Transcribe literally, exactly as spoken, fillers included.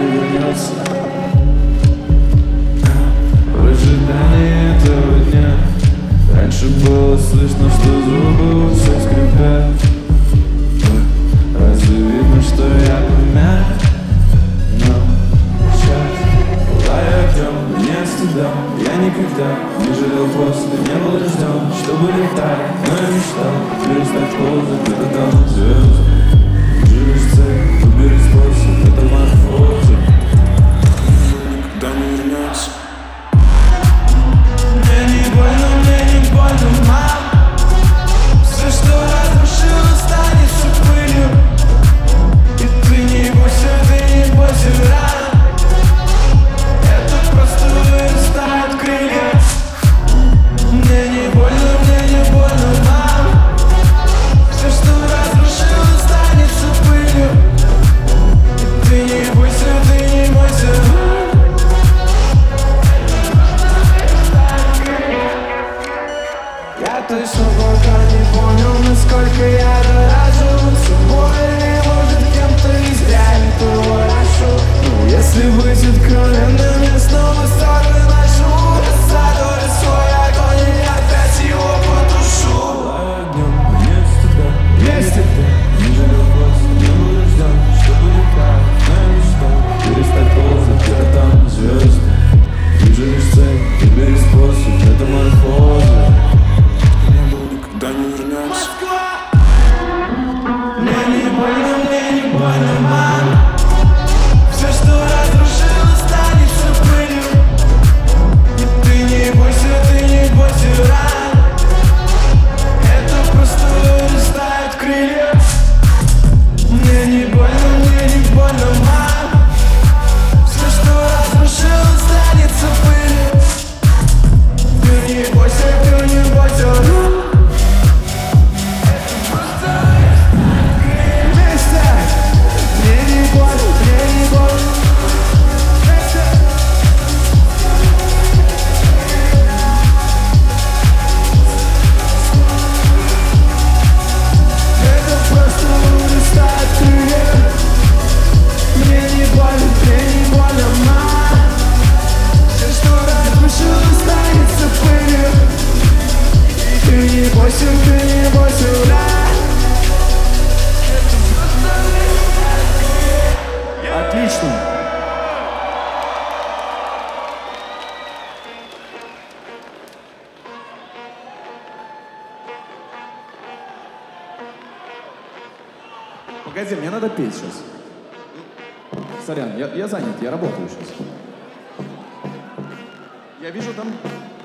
не вернется. В ожидании этого дня раньше было слышно, что зубы у всех скрипят. Разве видно, что я помят? Но сейчас пылаю огнем, не стыда. Я никогда не жалел, просто не был рожден, чтобы летать. Но я мечтал перестать ползать, где-то там звезды. Живешь цель, выбери способ метаморфозы. Никогда не вернется. Мне не больно, мне не больно, мам. Все, что разрушил, останется пылью. И ты не бойся, ты не бойся ран. Это просто вырастают крылья. Мне не больно, мне не больно, мам. Все, что разрушил, останется пылью. И ты не бойся, ты не бойся ран. Я точно пока не понял, насколько я дорожу собой, или может кем-то и зря этого прошу. Но если быть откровенным, я снова ссоры ношу. Задорю свой огонь и опять его потушу. Пылаю огнем, нет стыда, есть это. Не жалел просто, не был рожден, чтобы летать. Но я мечтал перестать ползать, где-то там звезды. Вижу лишь цель, выбери способ метаморфозы. Никогда не вернется. Мне не больно, мне не больно, мам. Все, что разрушил, останется пылью. И ты не бойся, ты не бойся ран. Это просто вырастают крылья. Мне не больно, мне не больно, мам. Все, что разрушил, останется пылью. Ты не бойся, ты не бойся ран. Отлично. Погоди, мне надо петь сейчас. Сорян, я, я занят, я работаю сейчас. Я вижу там